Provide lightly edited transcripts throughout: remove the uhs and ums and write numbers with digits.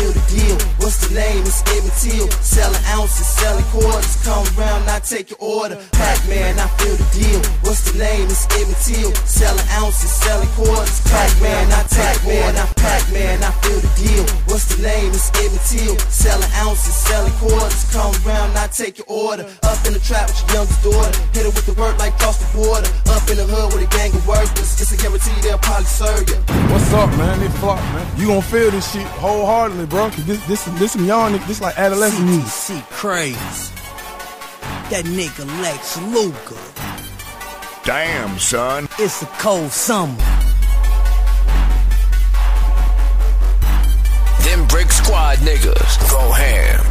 feel the deal. What's the name? It's Emmett Till. Selling ounces, selling quarters. Come around, I take your order. Pac-Man, I feel the deal. What's the name? It's Emmett Till. Selling ounces, selling quarters. Pac-Man, I take your order. Pac-Man, I feel the deal. What's the name? It's Emmett Till. Selling ounces, selling quarters. Come around, I take your order. Up in the trap with your youngest daughter. Hit her with the work like cross the border. Up in the hood with a gang of workers. It's a guarantee they'll probably serve you. What's up, man? They flock, man. You gon' feel this shit wholeheartedly, bro. This some young niggas. This like adolescent music. CTC crazy. That nigga Lex Luger. Damn, son. It's a cold summer. Them Brick Squad niggas go ham.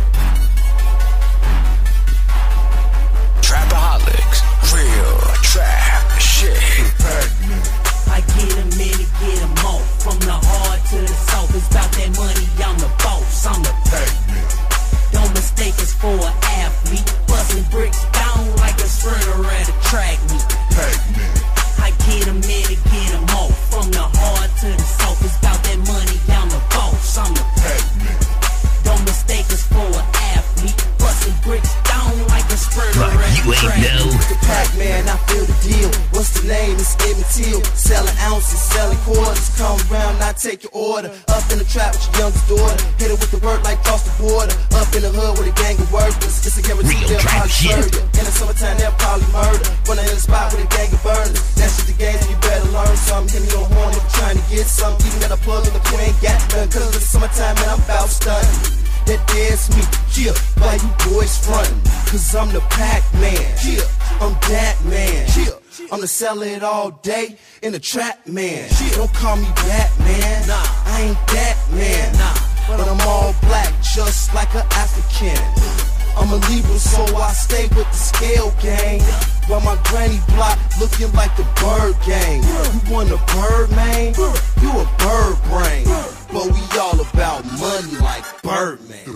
Trapaholics, real trap shit. I get them in and get them off. From the hard to the soft, it's about that money, I'm the boss, I'm the Pac-Man. Don't mistake us for an athlete. Busting bricks down like a sprinter at a track meet. Pac-Man. I get them in and get them off. From the hard to the soft, it's about that money, I'm the boss, I'm the Pac-Man. Don't mistake us for an athlete. Busting bricks down like a sprinter at a track meet. The Pac-Man, I feel the deal. What's the name? It's Emmett Till. Selling ounces, selling quarters. Come around, I take your order. Up in the trap with your youngest daughter. Hit her with the work like cross the border. Up in the hood with a gang of workers. It's a guarantee they'll probably serve you. In the summertime, they'll probably murder. When I hit a spot with a gang of burners. That's just the game, so you better learn something. Hit me on horn if you're trying to get something. Even got a plug in the you ain't got none. Cause it's the summertime, man, I'm about stunning. That there's me, yeah, why you boys frontin'? Cause I'm the Pac-Man, yeah, I'm that man, yeah, I'm the sell it all day in the trap man, yeah. Don't call me Batman, nah, I ain't that man, nah, but I'm all black just like an African. I'm a Libra, so I stay with the scale gang. While my granny block looking like the bird gang. You want a bird, man? You a bird brain. But we all about money like Birdman.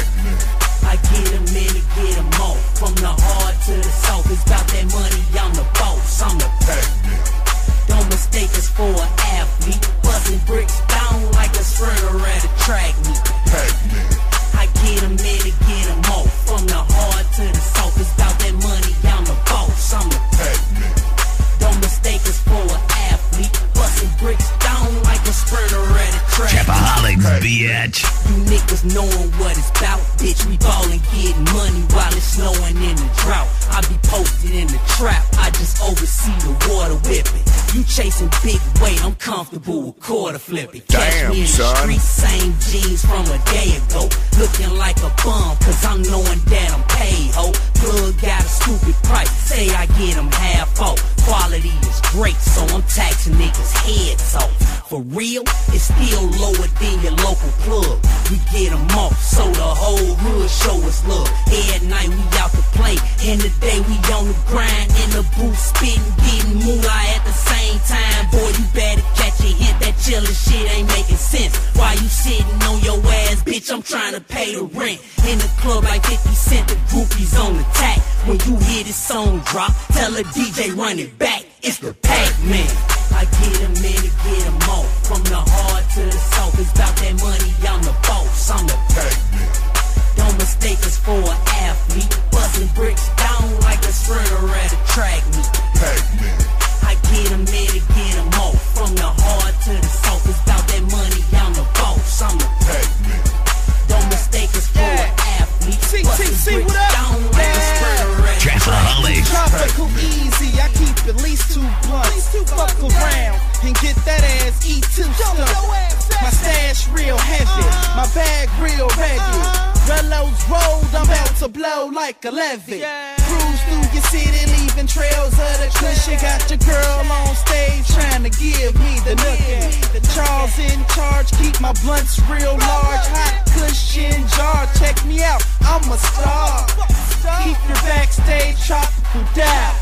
I get them in and get them off. From the hard to the soft, it's about that money, I'm the boss, I'm the Pac-Man. Don't mistake us for an athlete. Busting bricks down like a sprinter at a track meet. Pac-Man. I get them in and get them off. From the hard to the soft, it's about that money, I'm the boss, I'm the Pac-Man. Don't mistake us for an athlete. Busting bricks down like a sprinter at a track meet. Trapaholics, bitch. You niggas knowing what it's about, bitch. We ballin', getting money while it's snowing in the drought. I be posted in the trap, I just oversee the water whipping. You chasing big weight, I'm comfortable with quarter flipping. Catch me in the street, same jeans from a day ago. Looking like a bum, cause I'm knowing that I'm paid, ho. Plug got a stupid price, say I get them half off. Quality is great, so I'm taxing niggas' heads off. For real, it's still lower than your local plug. We get them off, so the whole hood show us love. Every night we out to play, in the day we on the grind. In the booth spitting, getting moolah at the same time. Boy, you better catch a hint, that chillin' shit ain't making sense. Why you sitting on your ass, bitch, I'm trying to pay the rent. In the club like 50 Cent, the groupies on attack. When you hear this song drop, tell a DJ run it back, it's the Pac-Man. I get them in and get them off. From the hard to the soft, it's about that money, I'm the boss, I'm the Pac-Man. Don't mistake us for an athlete. Busting bricks down like a sprinter at a track meet. Pac-Man. I get them in and get them off. From the hard to the soft, it's about that money, I'm the boss, I'm the Pac-Man. Don't mistake us for an athlete. Busting bricks down like a sprinter at a track meet. Tropical easy, I keep at least 2 blunts. Fuck around and get that ass E2 stuff. My stash real heavy, my bag real regular. Rellos rolled, I'm about to blow like a levy. Cruise through your city, leaving trails of the kush. You got your girl on stage trying to give me the nookie. Charles in charge, keep my blunts real large. Hot cushion jar, check me out, I'm a star. Keep your backstage tropical dial.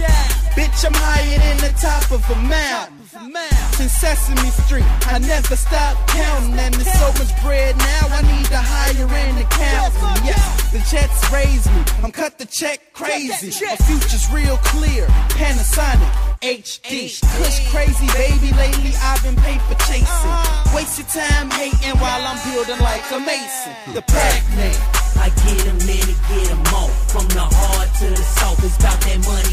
Bitch, I'm higher than the top of a mountain. Since Sesame Street, I never stop counting. And there's so much bread now, I need to hire an accountant. Yes, the checks raise me, I'm cut the check crazy. My future's real clear, Panasonic. HD. Push crazy, baby, lately I've been paper chasing. Waste your time hating while I'm building like a mason. The Pac-Man. I get 'em in and get 'em off. From the hard to the soft, it's about that money